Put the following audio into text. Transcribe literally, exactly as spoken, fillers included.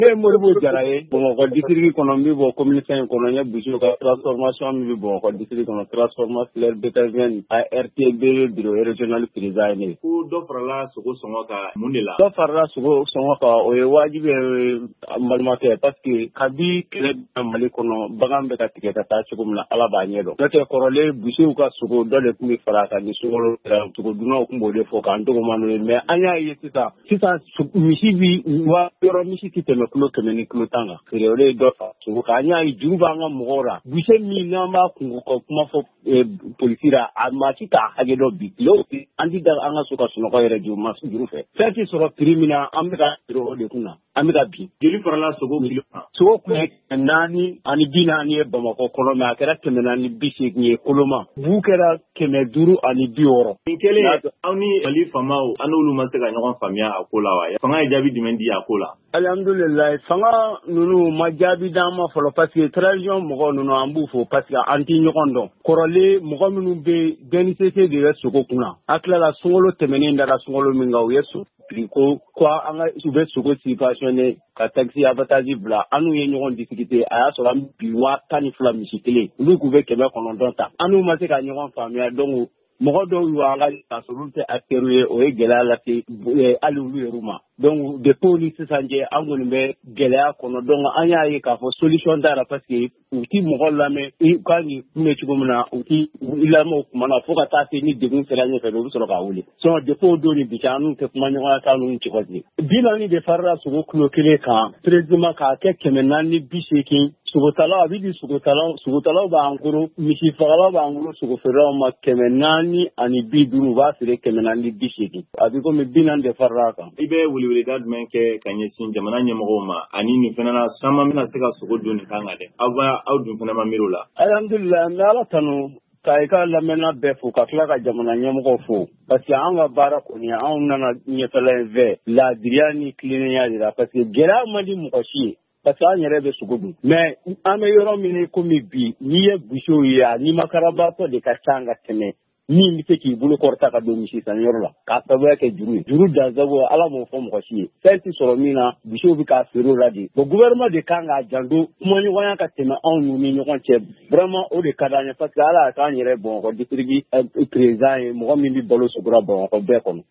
e Moribo Jara ye Bamakɔ district kɔnɔ min bɔ communauté in kɔnɔ ye bureau ka transformation min bɛ Bamakɔ district kɔnɔ transformation filière détergent A R T B bureau régional président ne ko dɔ farala sogo sɔngɔ kan mun de la dɔ farala sogo sɔngɔ kan o ye wajibi ye balimakɛ parce que kabi kɛlɛ Mali kɔnɔ bagan bɛ ka tigɛ ka taa cogo min na Ala b'a ɲɛ dɔn n'o tɛ kɔrɔlen bureau ka sogo dɔ de tun bɛ fara kan ni sogo sogo dunnaw tun b'o de fɔ k'an dɔgɔma n'o ye mais an y'a ye sisan sisan misi bi wa yɔrɔ misi tɛ tɛmɛ kilo kɛmɛ ni kilo tan kan feere o de ye dɔ fa sogo kan an y'a ye juru b'an ka mɔgɔw la bureau min n'an b'a kungo ka kuma fɔ polisi la a maa si t'a hakɛ dɔ bi kilo an ti da an ka so ka sunɔgɔ yɛrɛ juru ma juru fɛ fɛn tɛ sɔrɔ prix min na an bɛ ka feere o de kun na an bɛ ka bin joli farala sogo kilo kan sogo kun ye kɛmɛ naani ani bi naani ye Bamakɔ kɔnɔ mais a kɛra kɛmɛ naani bi seegin ye Koloma bu kɛra kɛmɛ duuru ani bi wɔɔrɔ nin kɛlen aw ni Mali faamaw an n'olu ma se ka ɲɔgɔn faamuya a ko la wa fanga ye jaabi jumɛn di a ko la alhamdulilayi fanga ninnu ma jaabi d'an ma fɔlɔ parce que transition mɔgɔw ninnu an b'u fo parce que an ti ɲɔgɔn dɔn kɔrɔlen mɔgɔ minnu bɛ B N C C de bɛ sogo kunna a tilala sunkalo tɛmɛnen dara sunkalo min kan u ye so ko ko an ka u bɛ sogo subventionné ka taxi abattage bila an n'u ye ɲɔgɔn discuter a y'a sɔrɔ an bi wa tan ni fila misi kelen olu k'u bɛ kɛmɛ kɔnɔntɔn ta an n'u ma se ka ɲɔgɔn faamuya donc mɔgɔ dɔw y'u an ka k'a sɔrɔ olu tɛ acteurs ye o ye gɛlɛya lase hali olu yɛrɛ ma donc depuis ni sisan cɛ an kɔni bɛ gɛlɛya kɔnɔ donc an y'a ye k'a fɔ solution t'a parce que u ti mɔgɔ lamɛn i ka nin kunbɛ cogo min na u ti i lamɛn o kuma na fo ka taa se ni degun sera ɲɛfɛ u bɛ sɔrɔ k'a wuli sinon depuis o don ni bi cɛ an n'u tɛ kuma ɲɔgɔn kan n'u cogo di bi naani de farala sogo kilo kelen kan précisément k'a kɛ kɛmɛ naani bi seegin sogotalaw a bɛ di sogotalaw sogotalaw b'an koro misi fagalaw b'an koro sogo feerelaw ma kɛmɛ naani ani bi duuru u b'a feere kɛmɛ naani bi seegin a bɛ komi bi naani de farala kan. I bɛ weleweleda jumɛn kɛ ka ɲɛsin jamana ɲɛmɔgɔw ma ani nin fana na caman bɛna se ka sogo don nin kan kan dɛ aw b'a aw dun fana ma miiri o la. alhamdulilayi n bɛ Ala tanu ka i ka lamɛnna bɛɛ fo ka tila ka jamana ɲɛmɔgɔw fo parce que an ka baara kɔni anw nana ɲɛfɛla in fɛ laadiriya ni tilennenya de la parce que gɛlɛya man di mɔgɔ si ye. parce que an yɛrɛ bɛ sogo dun mais an bɛ yɔrɔ min komi bi n'i ye busew ye a nimakaраbatɔ de ka ca ka tɛmɛ min bɛ se k'i bolo kɔrɔta ka don misi sanyɔrɔ la k'a sababuya kɛ juru ye juru dansago Ala m'o fɔ mɔgɔ si ye fɛn tɛ sɔrɔ min na busew bɛ k'a feere o la de bon gouvernement de kan k'a janto kumaɲɔgɔnya ka tɛmɛ anw n'u ni ɲɔgɔn cɛ vraiment o de ka d'an ye parce que Ala y'a k'an yɛrɛ Bamakɔ district président ye mɔgɔ min bɛ balo sogo la Bamakɔ bɛɛ kɔnɔ